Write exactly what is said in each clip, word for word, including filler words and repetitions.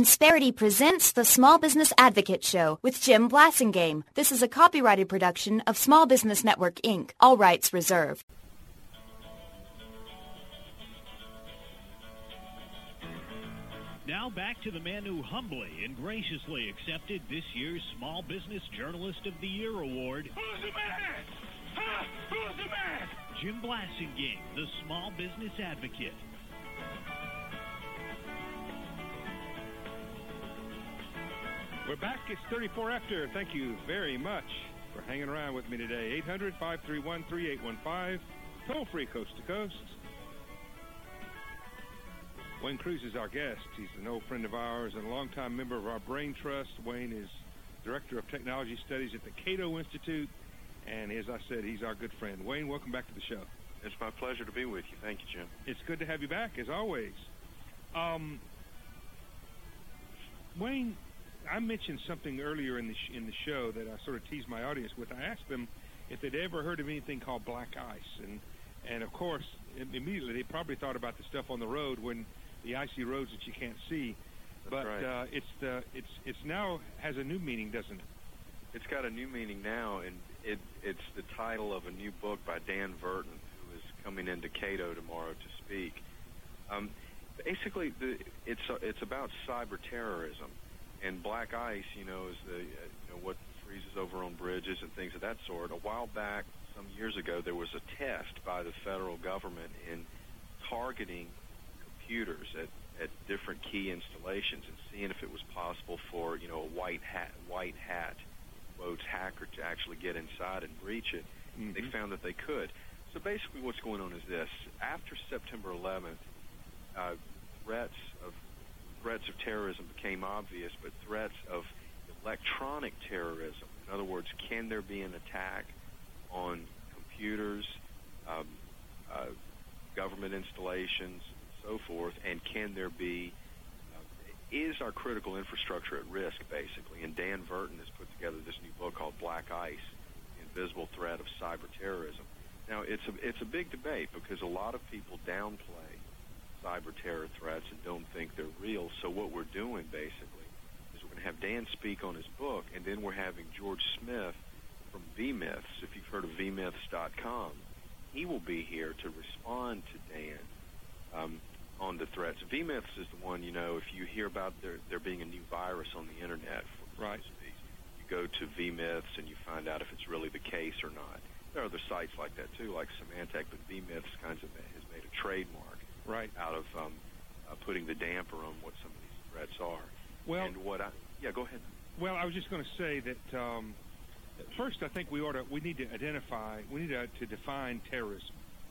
Insperity presents the Small Business Advocate Show with Jim Blasingame. This is a copyrighted production of Small Business Network, Incorporated. All rights reserved. Now back to the man who humbly and graciously accepted this year's Small Business Journalist of the Year award. Who's the man? Huh? Who's the man? Jim Blasingame, the Small Business Advocate. We're back. It's thirty-four after. Thank you very much for hanging around with me today. eight hundred, five three one, three eight one five. Toll free coast to coast. Wayne Cruz is our guest. He's an old friend of ours and a longtime member of our Brain Trust. Wayne is Director of Technology Studies at the Cato Institute. And as I said, he's our good friend. Wayne, welcome back to the show. It's my pleasure to be with you. Thank you, Jim. It's good to have you back, as always. Um, Wayne, I mentioned something earlier in the, sh- in the show that I sort of teased my audience with. I asked them if they'd ever heard of anything called black ice. And, and of course, immediately they probably thought about the stuff on the road when the icy roads that you can't see. That's but right. uh, it's the it's it's now has a new meaning, doesn't it? It's got a new meaning now, and it it's the title of a new book by Dan Verton, who is coming into Cato tomorrow to speak. Um, basically, the, it's uh, it's about cyber terrorism, and black ice, you know, is the uh, you know what freezes over on bridges and things of that sort. A while back, some years ago, there was a test by the federal government in targeting computers at, at different key installations and seeing if it was possible for, you know, a white hat, white hat, quotes, hacker to actually get inside and breach it. Mm-hmm. They found that they could. So basically what's going on is this. After September eleventh, uh, threats of threats of terrorism became obvious, but threats of electronic terrorism, in other words, can there be an attack on computers, um, uh, government installations, so forth, and can there be, uh, is our critical infrastructure at risk, basically? And Dan Verton has put together this new book called Black Ice, The Invisible Threat of Cyber Terrorism. Now, it's a, it's a big debate because a lot of people downplay cyber terror threats and don't think they're real. So what we're doing, basically, is we're going to have Dan speak on his book, and then we're having George Smith from V Myths, if you've heard of V Myths dot com. He will be here to respond to Dan um, on the threats. V Myths is the one, you know, if you hear about there there being a new virus on the internet, for right. you go to V Myths and you find out if it's really the case or not. There are other sites like that too, like Symantec, but V Myths kinds of has made a trademark right out of um, uh, putting the damper on what some of these threats are. Well, and what I yeah, go ahead. Well, I was just going to say that um, first, I think we ought to we need to identify we need to, to define terrorism.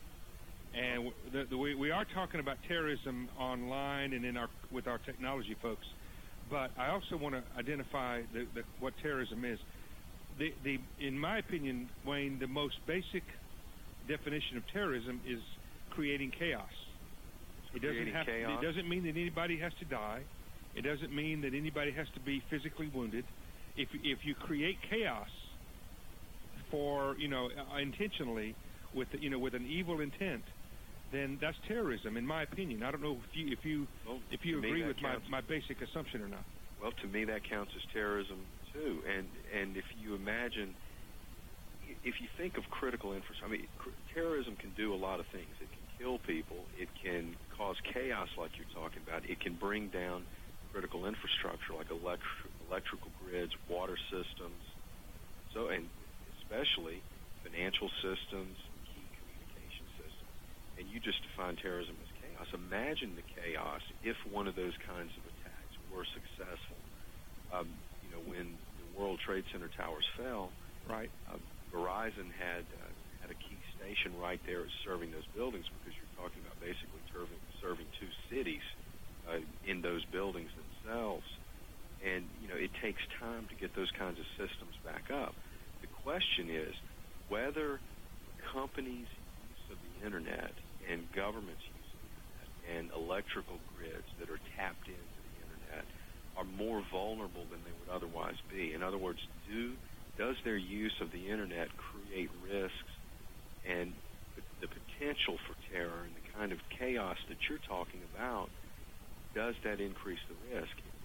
And the, the, we, we are talking about terrorism online and in our with our technology folks, but I also want to identify the, the, what terrorism is. The, the, in my opinion, Wayne, the most basic definition of terrorism is creating chaos. It doesn't creating have chaos. To, it doesn't mean that anybody has to die. It doesn't mean that anybody has to be physically wounded. If if you create chaos for you know intentionally with you know with an evil intent, then that's terrorism, in my opinion. I don't know if you if you well, if you agree with my, counts. my basic assumption or not. Well, to me, that counts as terrorism too. And and if you imagine, if you think of critical infrastructure, I mean, cr- terrorism can do a lot of things. It can kill people. It can cause chaos, like you're talking about. It can bring down critical infrastructure, like electri- electrical grids, water systems, so and especially financial systems, key communication systems. And you just define terrorism as chaos. Imagine the chaos if one of those kinds of attacks were successful. Um, you know, when the World Trade Center towers fell, right? Uh, Verizon had uh, had a key station right there serving those buildings because you're talking about basically serving, serving two cities uh, in those buildings themselves. And, you know, it takes time to get those kinds of systems back up. The question is whether companies' use of the Internet and government's use of the Internet and electrical grids that are tapped into the Internet are more vulnerable than they would otherwise be. In other words, do does their use of the Internet create risks and the, the potential for terror and the kind of chaos that you're talking about, does that increase the risk?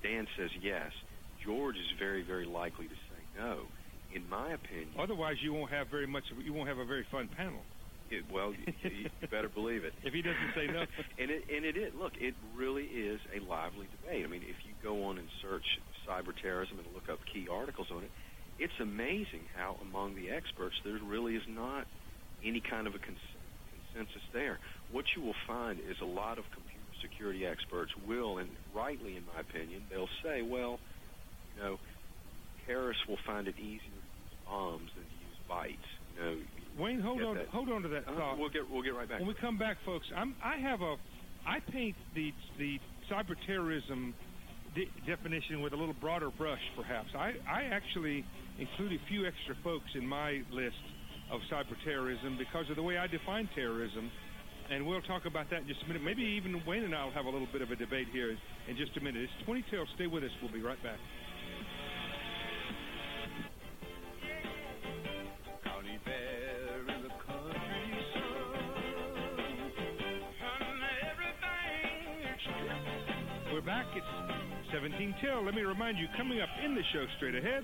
Dan says yes. George is very, very likely to say no. In my opinion, otherwise you won't have very much. You won't have a very fun panel. It, well, you, you better believe it. If he doesn't say no. and it and it is. Look, it really is a lively debate. I mean, if you go on and search cyber terrorism and look up key articles on it, it's amazing how among the experts there really is not any kind of a cons- consensus there. What you will find is a lot of computer security experts will, and rightly in my opinion, they'll say, well, you know, terrorists will find it easier to use bombs than to use bytes. You know, Wayne, hold on, that. hold on to that uh, thought. We'll get we'll get right back. When we come back, folks, I'm, I have a, I paint the the cyber terrorism de- definition with a little broader brush, perhaps. I I actually include a few extra folks in my list of cyber terrorism because of the way I define terrorism, and we'll talk about that in just a minute. Maybe even Wayne and I will have a little bit of a debate here in just a minute. It's twenty till. Stay with us. We'll be right back. We're back. It's seventeen till. Let me remind you, coming up in the show straight ahead,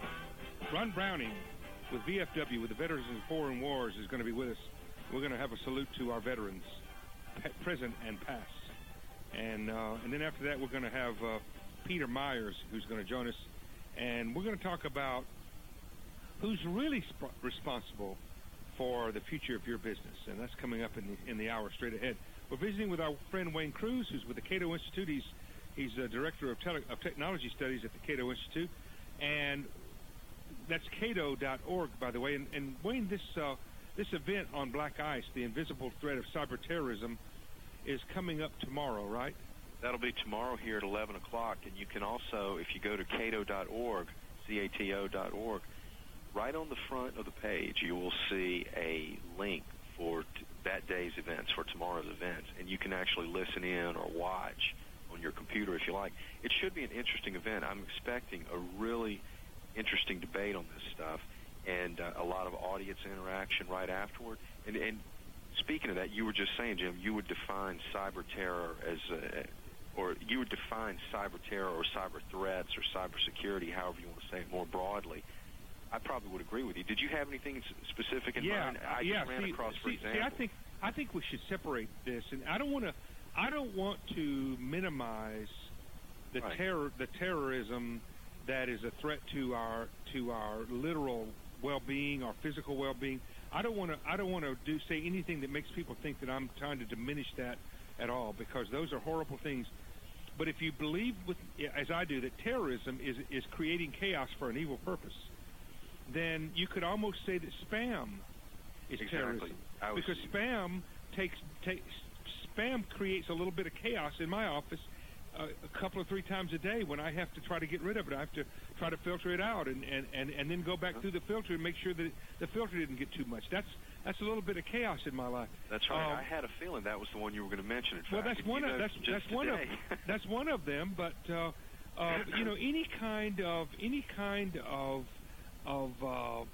Ron Browning with V F W, with the Veterans of Foreign Wars, is going to be with us. We're going to have a salute to our veterans, present and past. And uh, and then after that, we're going to have uh, Peter Myers, who's going to join us. And we're going to talk about who's really sp- responsible for the future of your business. And that's coming up in the, in the hour straight ahead. We're visiting with our friend Wayne Cruz, who's with the Cato Institute. He's he's a director of, tele- of technology studies at the Cato Institute, and that's cato dot org, by the way. And, and Wayne, this uh, this event on Black Ice, the invisible threat of cyber terrorism, is coming up tomorrow, right? That'll be tomorrow here at eleven o'clock, and you can also, if you go to cato dot org, C A T O dot org, right on the front of the page, you will see a link for t- that day's events, for tomorrow's events, and you can actually listen in or watch on your computer if you like. It should be an interesting event. I'm expecting a really interesting debate on this stuff, and uh, a lot of audience interaction right afterward. And, and speaking of that, you were just saying, Jim, you would define cyber terror as a, or you would define cyber terror or cyber threats or cyber security, however you want to say it more broadly. I probably would agree with you. Did you have anything specific in yeah, mind? I yeah, just ran see, across, for see, example. See, I think I think we should separate this, and I don't want to. I don't want to minimize the right. terror, the terrorism that is a threat to our to our literal well-being, our physical well-being. I don't want to. I don't want to do say anything that makes people think that I'm trying to diminish that at all, because those are horrible things. But if you believe, with, as I do, that terrorism is is creating chaos for an evil purpose, then you could almost say that spam is exactly. terrorism, I was, because spam takes takes spam creates a little bit of chaos in my office uh, a couple or three times a day when I have to try to get rid of it. I have to try to filter it out and, and, and, and then go back through the filter and make sure that the filter didn't get too much. That's that's a little bit of chaos in my life. That's right. Um, I had a feeling that was the one you were going to mention. In well, fact. that's one you of know, that's that's today. one of that's one of them. But uh, uh, you know, any kind of any kind of of uh,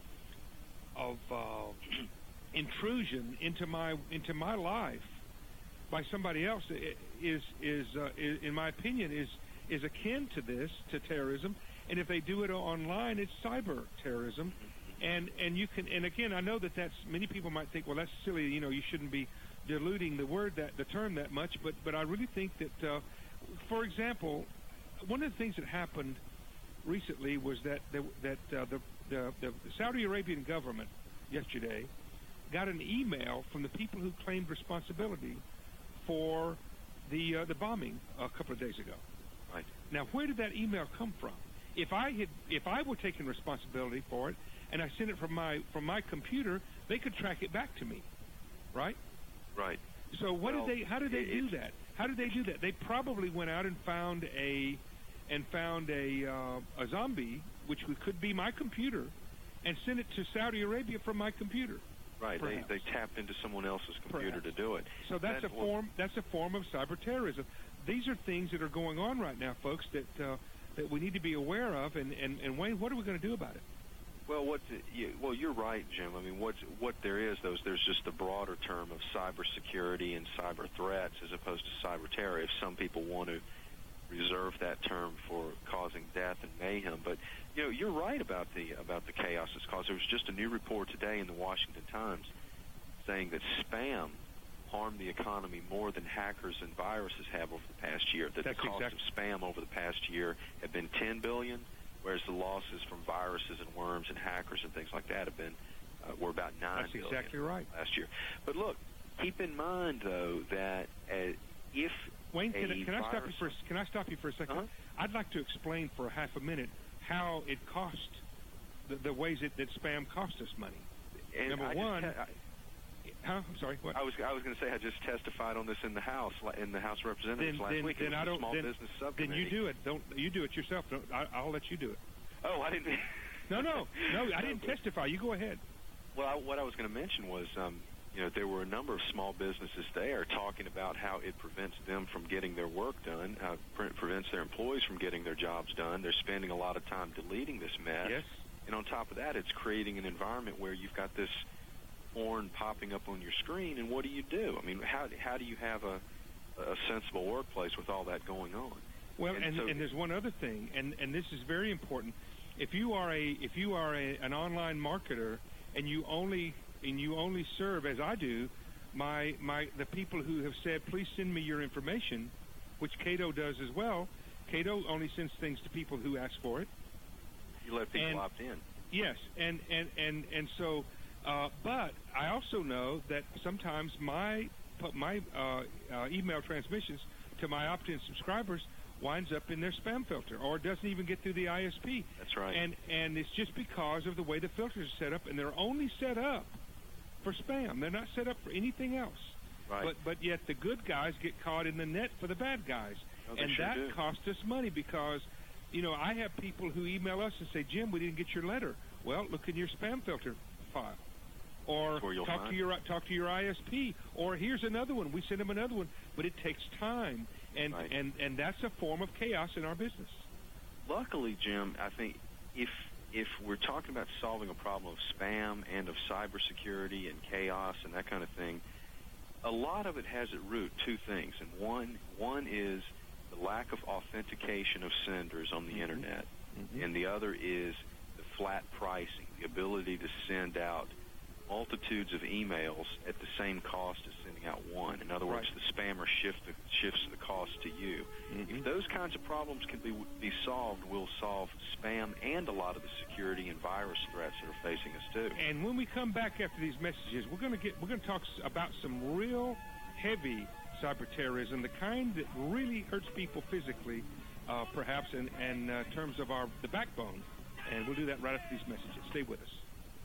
of uh, intrusion into my into my life by somebody else is is, uh, is in my opinion is is akin to this, to terrorism. And if they do it online, it's cyber terrorism. And and you can and again, I know that that's many people might think, well, that's silly. You know, you shouldn't be diluting the word that the term that much. But but I really think that, uh, for example, one of the things that happened recently was that the, that uh, the, the the Saudi Arabian government yesterday got an email from the people who claimed responsibility for the uh, the bombing a couple of days ago. Right. Now, where did that email come from? If I had if I were taking responsibility for it and I sent it from my from my computer, they could track it back to me, right? Right. So what well, did they? How did they do it's, that? How did they do that? They probably went out and found a and found a uh, a zombie, which could be my computer, and sent it to Saudi Arabia from my computer. Right. They, Perhaps. they tapped into someone else's computer Perhaps. to do it. So that's that, a form. That's a form of cyber terrorism. These are things that are going on right now, folks, that uh, that we need to be aware of. And, and, and Wayne, what are we going to do about it? Well, what you, well, you're right, Jim. I mean, what what there is, though, is there's just the broader term of cybersecurity and cyber threats as opposed to cyber terror. If some people want to reserve that term for causing death and mayhem. But you know, you're right about the about the chaos it's caused. There was just a new report today in the Washington Times saying that spam harmed the economy more than hackers and viruses have over the past year. That That's the cost exact- of spam over the past year have been ten billion dollars, whereas the losses from viruses and worms and hackers and things like that have been uh, were about nine That's billion exactly right. last year. But look, keep in mind though that uh, if Wayne, can, a I- can I stop you virus- for a- can I stop you for a second? Uh-huh. I'd like to explain for a half a minute how it cost the, the ways it, that spam cost us money. and Number I just one, te- I, huh? I'm sorry. What? I was I was going to say I just testified on this in the House in the House of Representatives then, last then, week. It then was I the don't. Small Then, Business then Subcommittee. you do it. Don't you do it yourself? Don't, I, I'll let you do it. Oh, I didn't. No, no, no. I didn't testify. You go ahead. Well, I, what I was going to mention was, um, you know, there were a number of small businesses there talking about how it prevents them from getting their work done, uh, pre- prevents their employees from getting their jobs done. They're spending a lot of time deleting this mess. Yes. And on top of that, it's creating an environment where you've got this porn popping up on your screen, and what do you do? I mean, how how do you have a, a sensible workplace with all that going on? Well, And and, so- and there's one other thing, and, and this is very important. If you are a if you are a, an online marketer and you only and you only serve, as I do, my my the people who have said, please send me your information, which Cato does as well. Cato only sends things to people who ask for it. You let people And- opt in. Yes, and and and and so, uh, but I also know that sometimes my my uh, uh, email transmissions to my opt-in subscribers winds up in their spam filter, or doesn't even get through the I S P. That's right. And and it's just because of the way the filters are set up, and they're only set up for spam. They're not set up for anything else. Right. But but yet the good guys get caught in the net for the bad guys, Oh, they and sure that do. costs us money because, you know, I have people who email us and say, Jim, we didn't get your letter. Well, look in your spam filter file, or That's where you'll talk find to your talk to your I S P, or here's another one. We send them another one, but it takes time, and Right. and and that's a form of chaos in our business. Luckily, Jim, I think if if we're talking about solving a problem of spam and of cybersecurity and chaos and that kind of thing, a lot of it has at root two things, and one one is the lack of authentication of senders on the Mm-hmm. internet, Mhm. and the other is the flat pricing, the ability to send out multitudes of emails at the same cost as sending out one. In other words, Right. the spammer shift the, shifts the cost to you. Mhm. If those kinds of problems can be be solved, we'll solve spam and a lot of the security and virus threats that are facing us too. And when we come back after these messages, we're going to get we're going to talk s- about some real heavy cyber terrorism, the kind that really hurts people physically, uh, perhaps in, in uh, terms of our the backbone. And we'll do that right after these messages. Stay with us.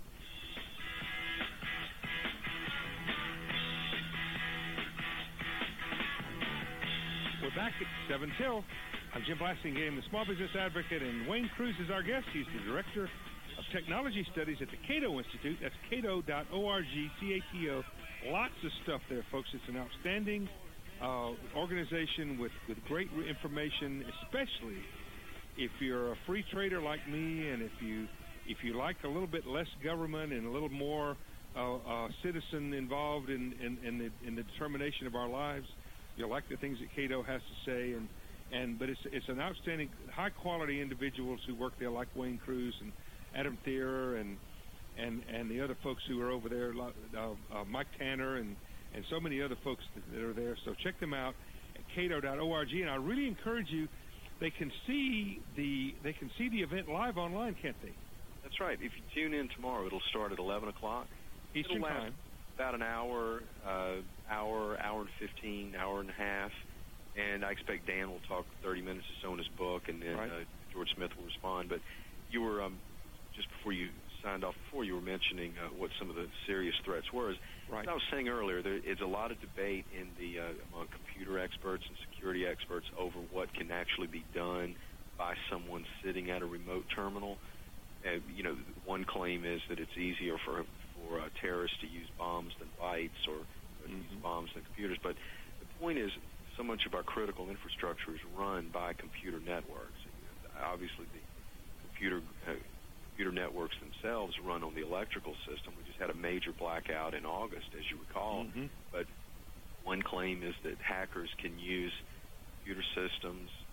We're back at seven till. I'm Jim Blasingame, the Small Business Advocate, and Wayne Cruz is our guest. He's the Director of Technology Studies at the Cato Institute. That's cato dot org, C A T O. Lots of stuff there, folks. It's an outstanding uh, organization with, with great re- information, especially if you're a free trader like me, and if you if you like a little bit less government and a little more uh, uh, citizen involved in, in, in, the, in the determination of our lives. You'll like the things that Cato has to say, and, and but it's it's an outstanding, high-quality individuals who work there, like Wayne Cruz and Adam Thierer and and and the other folks who are over there, like, uh, uh, Mike Tanner and, and so many other folks that, that are there. So check them out at cato dot org, and I really encourage you. They can see the they can see the event live online, can't they? That's right. If you tune in tomorrow, it'll start at eleven o'clock. Eastern It'll last time. about an hour, uh, hour, hour and fifteen, hour and a half, and I expect Dan will talk thirty minutes or so in his book, and then Right. uh, George Smith will respond. But you were um, just before you signed off, before you were mentioning uh, what some of the serious threats were. As Right. I was saying earlier, there is a lot of debate in the uh, among computer experts and security experts over what can actually be done by someone sitting at a remote terminal. Uh, you know, one claim is that it's easier for for uh, terrorists to use bombs than bytes, or uh, Mhm. use bombs than computers. But the point is, so much of our critical infrastructure is run by computer networks. Obviously, the computer uh, computer networks themselves run on the electrical system. We just had a major blackout in August, as you recall. Mhm. But one claim is that hackers can use computer systems,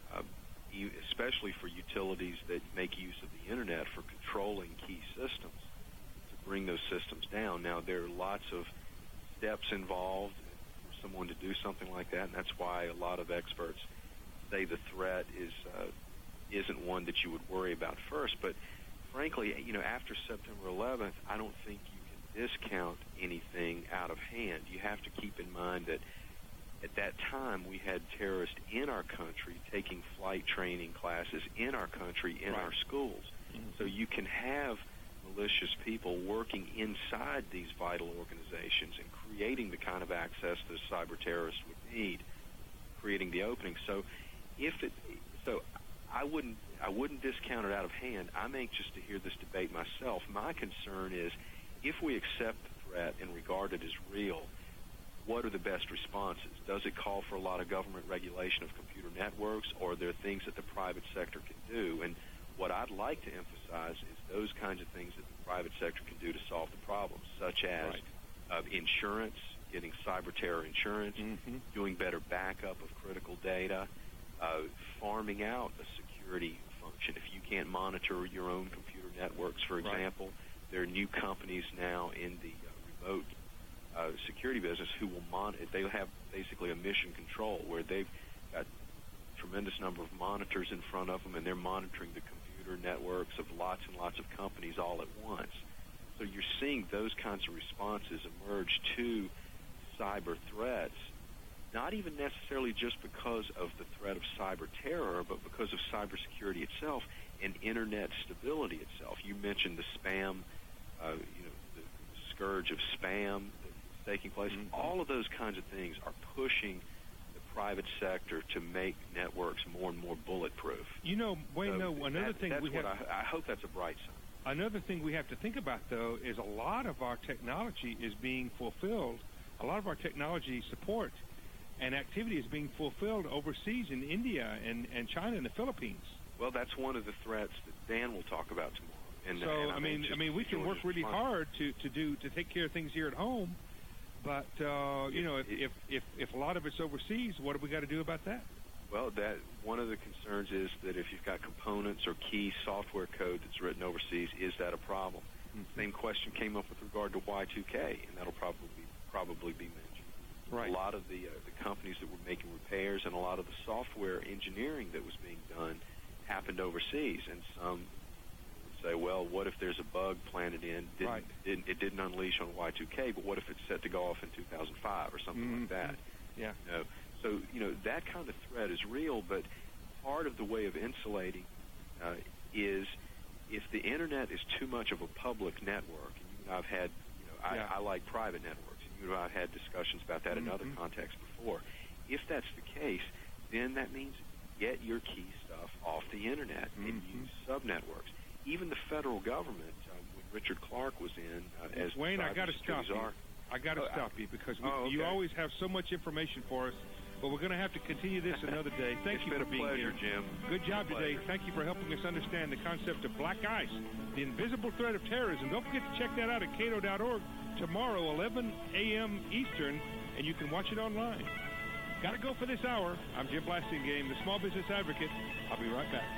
uh, especially for utilities that make use of the Internet for controlling key systems, to bring those systems down. Now, there are lots of steps involved for someone to do something like that, and that's why a lot of experts say the threat is uh, isn't one that you would worry about first. But frankly, you know, after September eleventh, I don't think you can discount anything out of hand. You have to keep in mind that at that time we had terrorists in our country taking flight training classes in our country, in right. our schools. Mm-hmm. So you can have malicious people working inside these vital organizations and creating the kind of access that a cyber terrorist would need, creating the opening. So if it, so I wouldn't, I wouldn't discount it out of hand. I'm anxious to hear this debate myself. My concern is if we accept the threat and regard it as real, what are the best responses? Does it call for a lot of government regulation of computer networks, or are there things that the private sector can do? And what I'd like to emphasize is those kinds of things that the private sector can do to solve the problems, such as right. uh, insurance, getting cyber terror insurance, mm-hmm. doing better backup of critical data, uh, farming out a security function. If you can't monitor your own computer networks, for example, right. there are new companies now in the uh, remote uh, security business who will monitor. They have basically a mission control where they've got a tremendous number of monitors in front of them, and they're monitoring the computer networks of lots and lots of companies all at once. So you're seeing those kinds of responses emerge to cyber threats, not even necessarily just because of the threat of cyber terror, but because of cybersecurity itself and Internet stability itself. You mentioned the spam, uh, you know, the scourge of spam that's taking place. Mm-hmm. All of those kinds of things are pushing the private sector to make networks more and more bulletproof. You know, Wayne, so no, another that, thing that's we what have... I, I hope that's a bright sign. Another thing we have to think about, though, is a lot of our technology is being fulfilled. A lot of our technology support and activity is being fulfilled overseas in India and, and China and the Philippines. Well, that's one of the threats that Dan will talk about tomorrow. And, so and I mean, I mean, we can work really hard to, to do to take care of things here at home, but uh, you know, if, if if if a lot of it's overseas, what have we got to do about that? Well, that one of the concerns is that if you've got components or key software code that's written overseas, is that a problem? Mm-hmm. Same question came up with regard to Y two K, and that'll probably be, probably be mentioned. Right. A lot of the uh, the companies that were making repairs and a lot of the software engineering that was being done happened overseas, and some would say, well, what if there's a bug planted in? Didn't, right. didn't, it didn't unleash on Y two K, but what if it's set to go off in two thousand five or something mm-hmm. like that? Yeah. You know, so, you know, that kind of threat is real, but part of the way of insulating uh, is if the Internet is too much of a public network, and you and I've had, you know, I, yeah. I like private networks, and you and I've had discussions about that mm-hmm. in other contexts before. If that's the case, then that means get your key stuff off the Internet mm-hmm. and use subnetworks. Even the federal government, uh, when Richard Clark was in, uh, as Wayne, I got to stop you. Czar, I got to oh, stop you because we, oh, okay. you always have so much information for us. But we're going to have to continue this another day. Thank it's you been for a being pleasure, here. Jim. Good job today. Pleasure. Thank you for helping us understand the concept of black ice, the invisible threat of terrorism. Don't forget to check that out at cato dot org tomorrow, eleven a.m. Eastern, and you can watch it online. Got to go for this hour. I'm Jim Blasingame, the Small Business Advocate. I'll be right back.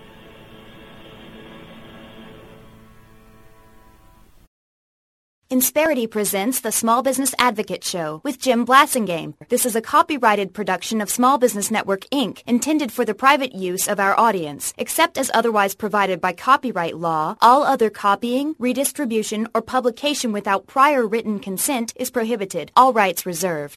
Insperity presents the Small Business Advocate Show with Jim Blasingame. This is a copyrighted production of Small Business Network, Incorporated, intended for the private use of our audience. Except as otherwise provided by copyright law, all other copying, redistribution, or publication without prior written consent is prohibited. All rights reserved.